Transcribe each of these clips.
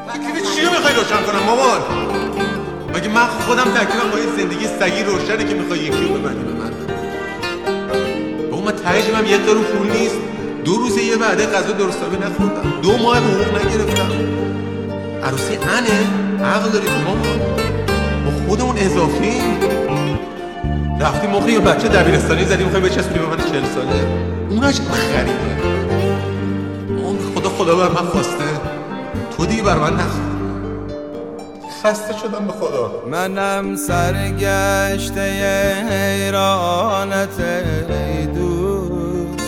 تکلیف چی رو میخوای روشن کنم مامان؟ مگه من خودم تکلیفم با این زندگی سگی روشنه که میخوای یکی رو ببندی به من؟ با من تهیجم هم یه قرون پول نیست. 2 روز یه وعده غذا درستابی نخوردم، 2 ماه حقوق نگرفتم. عروسی انه؟ عقل داری تو مامان؟ با خودمون اضافی رفتیم موقع یه بچه دبیرستانی زدیم میخوای بچسبونی به من 40 ساله. اونش خریده. خدا بر من خواسته، تو دیگه بر من نخواه. خسته شدم به خدا. منم سرگشته حیرانت ای دوست،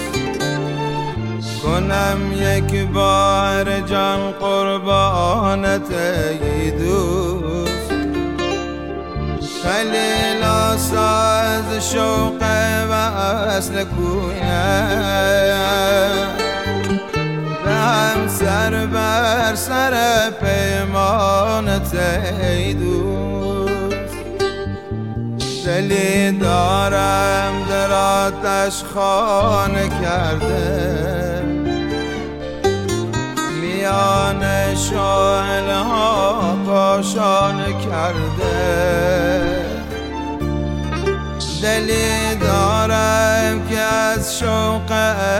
کنم یک بار جان قربانت ای دوست. خلیل ساز شوق وصل کویم، هم سر بر سر پیمانت ای دوست. دلی دارم در آتش خانه کرده، میان شعله ها کاشانه کرده. دلی دارم که از شوق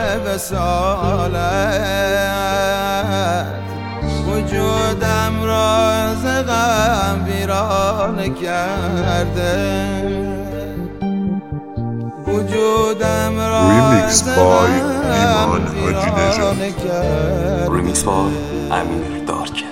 وصالت وجودم را ز غم ویران کرده. وجودم را ز غم ویران کرده. ریمیکس بای امیر دارکر.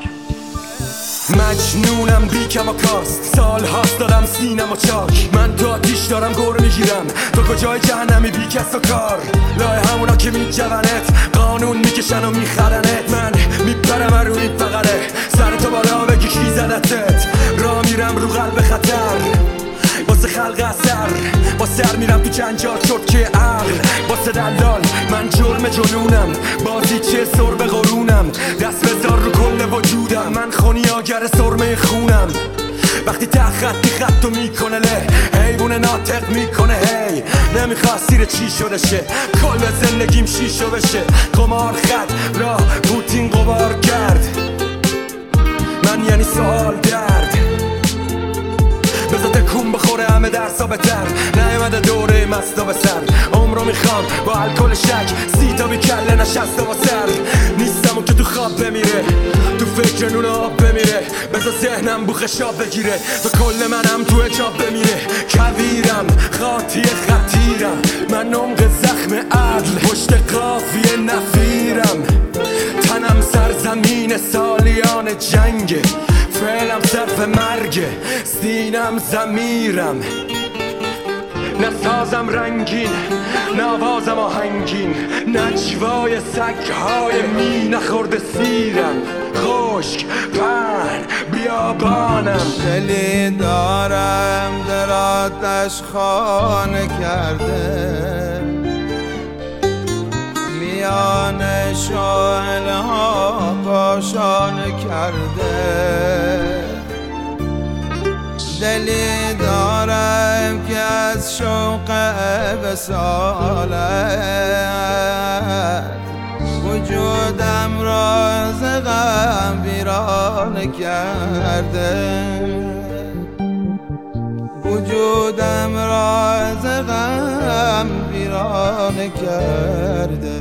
مجنونم بی کم و کاست، سال هاست دادم سینم و چاک. من تو آتیش دارم گر میگیرم، تو کجای جهنمی بی کس و کار. لای همونا که میجونت قانون میکشن و میخرنت. من میپرم رو این فقره، سر تو بالا بگی کی زدتت. راه میرم رو قلب خطر واسه خلق اثر، با سر میرم تو جنجال چرتکه عقل. واسه دلال من جرم جنونم، بازی چه سر به قرونم. دست بذار رو کل وجودم، من خونیاگر سرمه خونم. وقتی خطی خطو میکنه له، حیوون ناطق میکنه هی. نمیخواست سیر چی شده شه، کل زندگیم شیشو بشه. قمار خط راه پوتین قبار کرد، من یعنی سوال درد. بذار تکون بخوره همه درسا بتر، نیومده دوره مستا به سر. عمرو میخوام با الکل شک، 30 تا بی کله نشسته با سر. نیستم و که تو خواب بمیره، تو فکر نون آب بمیره. بذار ذهنم بو خشاب بگیره، تو کل منم تو اجاب بمیره. کویرم خاطی خطیرم، من عمق زخم عدل پشت قافیه نفیرم. تنم سرزمین سالیان جنگه، فعلم صرف مرگه، سینم زمیرم. نسازم رنگین، نوازم آهنگین، نجوای سگهای می نخورده سیرم. خشک پهن بیابانم، دلی دارم در آتش خانه کرده، میان شعله ها کاشانه کرده. دلی دارم که از شوق وصالت وجودم را ز غم ویران کرده. وجودم را ز غم ویران کرده.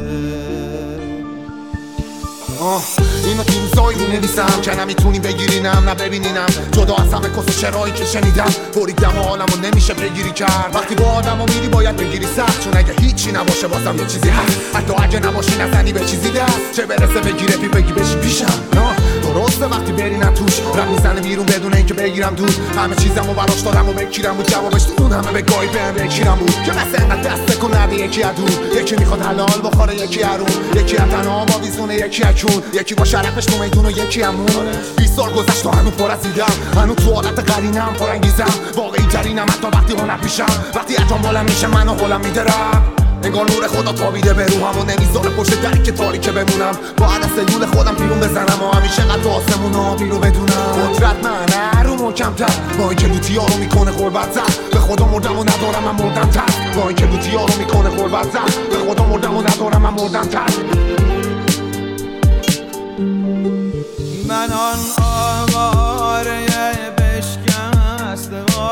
اینو تو روزایی می‌نویسم که نمیتونی بگیرینم نه ببینینم. جدا از همه کس چرایی که شنیدم، بریدم و حالمو نمیشه بگیری کرد. وقتی با آدمو میری باید بگیری سخت، چون اگه هیچی نباشه بازم یه چیزی هست. حتی اگه نباشی نزنی به چیزی دست، چه برسه بگیره بگی بشی پیشم. درسته وقتی برینم توش رب میزنه بیرون بدون اینکه بگیرم دور. همه چیزمو براش دادم و بکیرم بود، جوابش تو اون همه به گاهی بهم بکیرم بود که مثل اینقدر دست کن نده یکی از دور. یکی میخواد حلال بخوره یکی ارون، یکی از تنها با ویزونه یکی اکون، یکی با شرفش تو میدون و یکی همون. 20 سال گذشت و هنوز پر از ایدم، هنوز تو حالت قرینم پر انگیزم. واقعی ترینم حتی وقتی هنر پیشم، وقتی اتم بالم میشه منو هولم میدرم. انگار نور خدا تابیده به روحم و نمیذاره پشت دری که تاریکه بمونم. باید از سلول خودم بیرون بزنم و همیشه قد تو آسمون آبی رو بدونم. قدرت من رو محکم‌تر، با اینکه لوتیا رو میکنه غربت زد. به خدا مردم و ندارم من مردم تر، با اینکه لوتیا رو میکنه غربت زد. به خدا مردم و ندارم من مردم تر. من آن آواره بشکست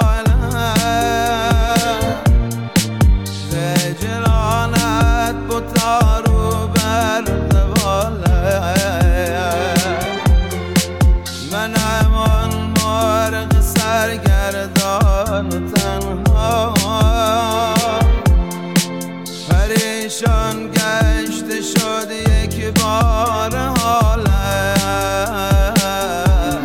بالم خجلانت بطارو بر دوالم من همان مرغ سرگردان و تنها پریشان گشته شد یک بار حالم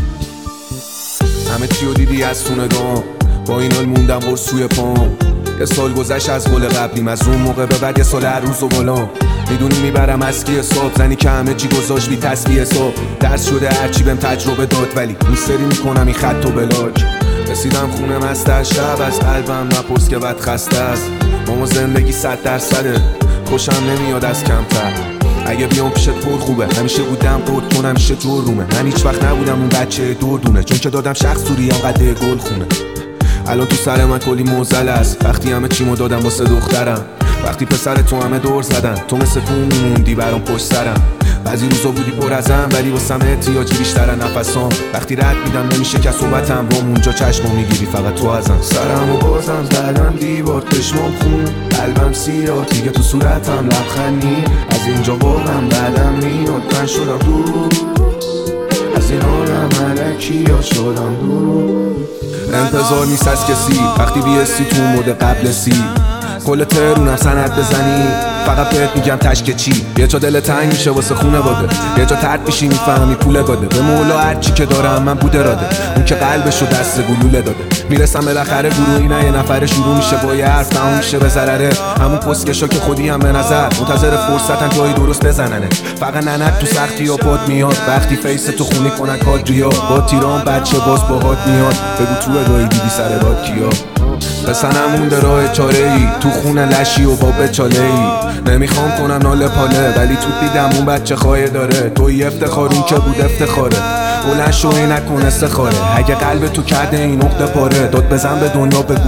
همه چیو دیدی از سونگام با این حال موندم برسوی پام یه سال گذشت از گل قبلیم از اون موقع به بعد یه سال هر روز و بالا میدونی میبرم از کی حساب زنی که همه چی گذاشت بی تسبیح حساب درس شده هرچی بهم تجربه داد ولی اون سری میکنم این خط و بلاک رسیدم خونه مست شب از قلبم نپرس که بد خسته است ماما زندگی 100% خوشم نمیاد از کمتر اگه بیام پیشت پر خوبه همیشه بودم قرد کنم همیشه جور رومه من هیچ وقت نبودم اون بچه دردونه چون که دادم شخص سوری هم قده گل خونه الان تو سر من کلی موزل است وقتی همه چیمو دادم واسه دخترم وقتی پسر تو همه دور زدن تو مثل پون موندی برام پشت سرم بعضی روزا بودی پر ازم ولی واسم احتیاجی بیشتر نفسام وقتی رد میدم نمیشه که صحبتم با اونجا چشمو میگیری فقط تو ازم سرمو بازم زدم دیوار چشمام خون قلبم سیاه دیگه تو صورتم لبخندی از اینجا واقعا بعدم میاد من شدم دور از این عالم علکی یا شدم دور انتظار نیست از کسی وقتی بیستی تو مود قبل سی کل ترونم سند بزنی فقط بهت میگم تشک چی یه جا دل تنگ میشه واسه خونه باده یه جا ترد میشی میفهمی پول داده به مولا هرچی که دارم من بود اراده اون که قلبشو دست گلوله داده میرسم بالاخره گروهی نه یه نفره شروع میشه با یه حرف تموم میشه به ضرره همون پسکشا که خودی هم به نظر منتظر فرصتن جایی درست بزننه فقط ننت تو سختی یا پاد میاد وقتی فیس تو خونی کنن کادریا با تیران بچه باز باهات میاد بگو تو ادایی دیدی سر راد کیا پسنم مونده راه چاره ای تو خونه لشی و با بچاله ای نمیخوام کنم ناله پاله ولی تو دیدم اون بچه خواهی داره توی افتخار اون که بود افتخاره بلند شوی نکن استخاره اگه قلب تو کرده این نقطه پاره داد بزن به دنیا بگو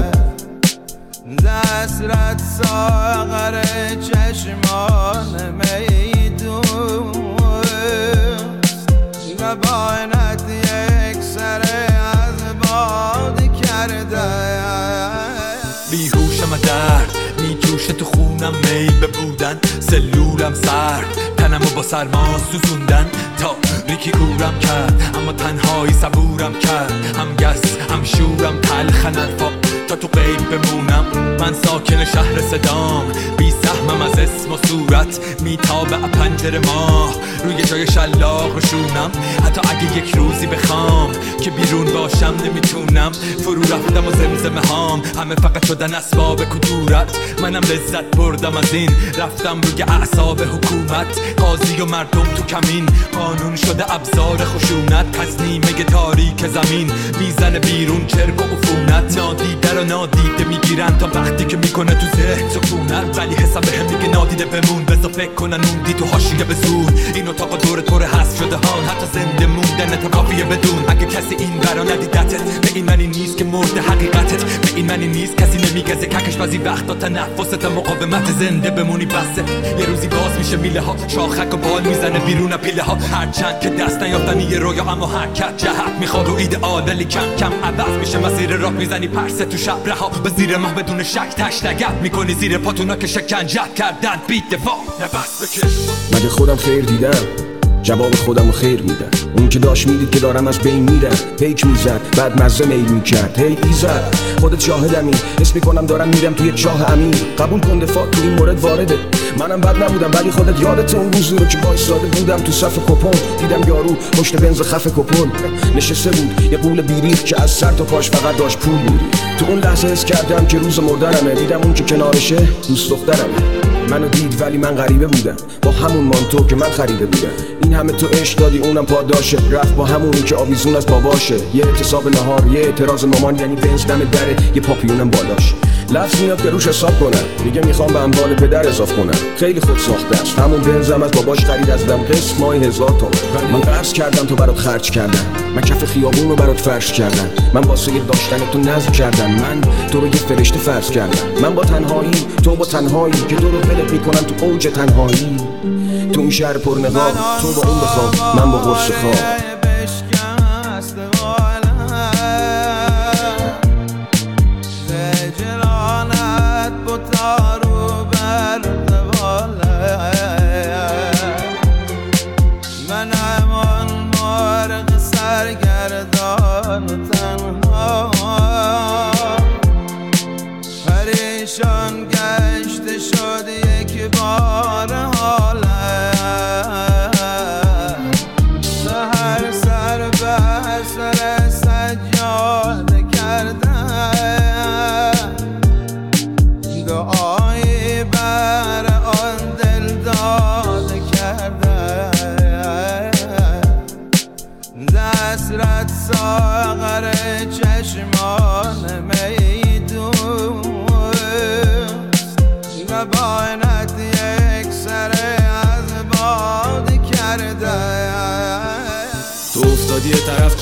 دسترت ساغر چشمان میدوست نباید یک سره از باد کرده بیهوشم درد میجوشه تو خونم میل بودن سلولم سرد تنمو با سرما سوزوندن تاریکی گورم کرد اما تنهایی صبورم کرد هم گس هم شورم تلخن الفا تا تو غیب بمونم من ساکن شهر صدام بی سهمم از اسم و صورت میتابه پنجره ماه روی جای شلاق روشونم حتی اگه یک روزی بخوام که بیرون باشم نمیتونم فرو رفتم و زمزمه هام همه فقط شدن اسباب کدورت منم لذت بردم از این رفتم روی اعصاب حکومت قاضی و مردم تو کمین قانون شده ابزار خشونت تصمیمه تاریک زمین میزنه بیرون چرک و عفونت نادیده رو نادیده میگیرن تا وقتی که میکنه تو ذهن سکونت ولی حساب هم میگه نادیده بمون بذار فکر کنن اون دی تو حاشیه به زور این اتاق دور طور حذف شده هان حتی زنده موندن تا کافیه بدون اگه کسی این برا ندیدتت به این معنی نیست که مرد حقیقتت به این معنی نیست کسی نمیگزه ککش بعضی وقتا تنفست مقاومت زنده بمونی بسه یه روزی باز میشه میله ها شاخک و بال میزنه بیرون پیله ها هرچند که دست نیافتن یه رویا اما حرکت جهت میخواد و ایدئال ولی کم کم عوض میشه مسیر راه میزنی پرسه تو شب رها به زیر ماه بدون شک تشنگت میکنی زیر پاتونا که شکنجت کردن بیت دفاع نفس بکش مگه خودم خیر دیدم جواب خودم رو خیر میدم اون که داشت میدید که دارم از بین میرم پیک میزد بعد مزه میل میکرد هی ایزد خودت شاهدمی حس میکنم دارم میرم توی چاه عمیق قبول کن دفاع تو این مورد وارده منم بد نبودم ولی خودت یادت اون روزی رو که وایساده بودم تو صف کپون دیدم یارو پشت بنز خف کپون نشسته بود یه قول بیریخ که از سر تا پاش فقط داشت پول میری تو اون لحظه حس کردم که روز مردنمه دیدم اون که کنارشه دوست دخترمه منو دید ولی من غریبه بودم با همون مانتو که من خریده بودم این همه تو عشق دادی اونم پاداشه رفت با همونی که آویزون از باباشه یه اعتصاب نهار یه اعتراض مامان یعنی بنز دم دره یه پاپیونم بالاش لفظ میاد که روش حساب کنم میگه میخوام به اموال پدر اضاف کنم خیلی خود ساخته است همون بنزم از باباش خرید از دم قسط ماهی 1000 تومن من قرض کردم تو برات خرج کردم من کف خیابون رو برات فرش کردم من واسه داشتن تو نظم کردم من تو رو یه فرشته فرض کردم من با تنهایی تو با تنهایی که تو رو ولت میکنم تو اوج تنهایی تو این شهر پر نقاب تو با اون بخواب من با قرص خواب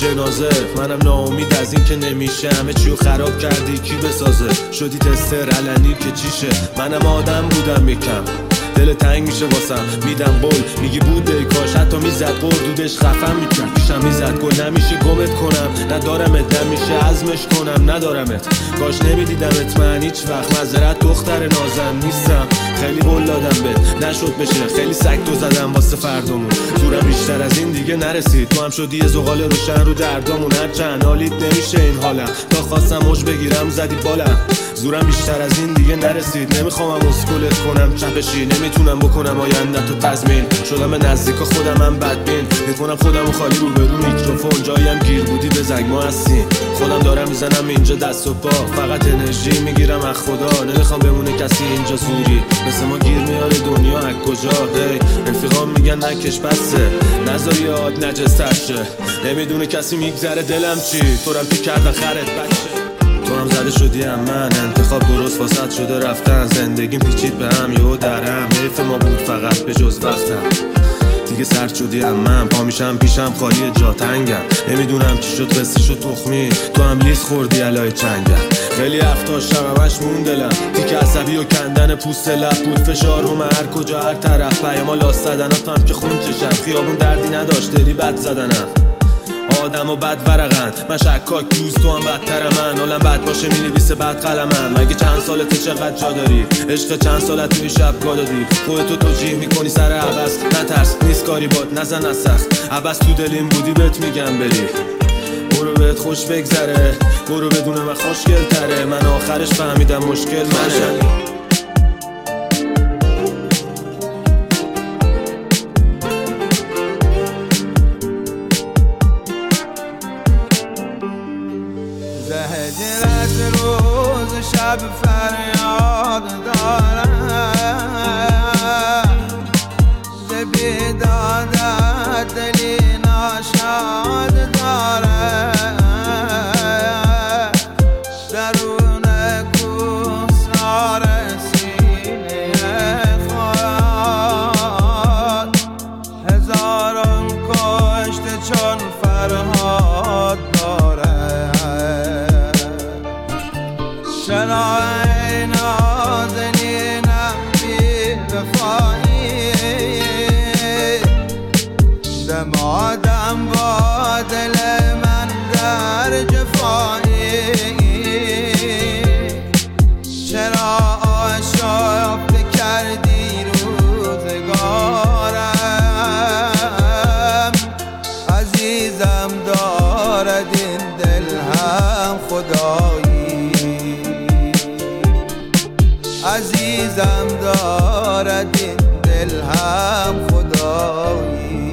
جنازه. منم ناامید از این که نمیشه، همه چیو خراب کردی کی بسازه. شدی تستر علنی که چیشه، منم آدم بودم یکم دل تنگ میشه واسم، میدم قول میگی بود ای کاش، حتی میزد قردودش خفم میکرد پیشم میزد گل، نمیشه گمت کنم ندارمت، نمیشه عزمش کنم ندارمت، کاش نمیدیدمت من هیچ وقت، معذرت دختر نازم نیستم، خیلی قول دادم بهت نشد بشه، خیلی سگ تو زدم واسه فردامون، زورم بیشتر از این دیگه نرسید، تو هم شدی یه زغال روشن رو دردامون، هرچند حالیت نمیشه این حالم، تا خواستم موج بگیرم زدی بالم، زورم بیشتر از این دیگه نرسید، نمیخوام اسکلت کنم چپشی، نمیتونم بکنم آینده تو تضمین، شدم به نزدیک خودم بدبین، میکنم خودمو خالی رو به رو میکروفون، جایم گیر بودی به زنگ ما هستیم، خودم دارم میزنم اینجا دست و پا، فقط انرژی میگیرم از خدا، نمیخوام بمونه کسی اینجا زوری، مثل ما گیر میاره دنیا از کجا، هی رفیقام میگن نکش بسه، نذاری یاد نجستر شه، نمیدونه کسی میگذره دلم چی، تو رم پی کردن خرت بچه، تو هم زده شدی هم من، انتخاب درست واسط شده رفتن، زندگیم پیچید به هم یهو درم، حیف ما بود فقط به جز وقتم، دیگه سرد شدی هم من، پا میشم پیشم خالی جا تنگم، نمیدونم چی شد قصه شد تخمی، تو هم لیز خوردی علای چنگم، خیلی حرف داشتم همش مون دلم، تیک عصبی و کندن پوست لب بود، فشار رو هر کجا هر طرف، پیاما لاس زدناتم که خون چشم، خیابون دردی نداشت دلی بد زدنم، آدم و بد ورقن، من شکاک دوست تو هم بدتر من، حالم بد باشه مینویسه بد قلمم، مگه چند سالته چقدر جا داری، عشق چند سالت توی شب گا دادی، خودتو توجیه میکنی سر عبس، نترس نیست کاری باد نزن از سخت، عبس تو دلیم بودی بهت میگم بری، برو بهت خوش بگذره، برو بدون من خوشگل تره، من آخرش فهمیدم مشکل منه. زهجرت روز شب فریاد دارم، ز بیدادت دلی ناشاد دارم، درون کوسار سینه خود هزاران کشته چون فرهاد دارم، چرا ای نازنینم بی وفایی، دمادم با دل من در جفایی، چرا آشفته کردی روزگارم، عزیزم دارد این دل هم خدایی، عزیزم دارد این دل هم خدایی.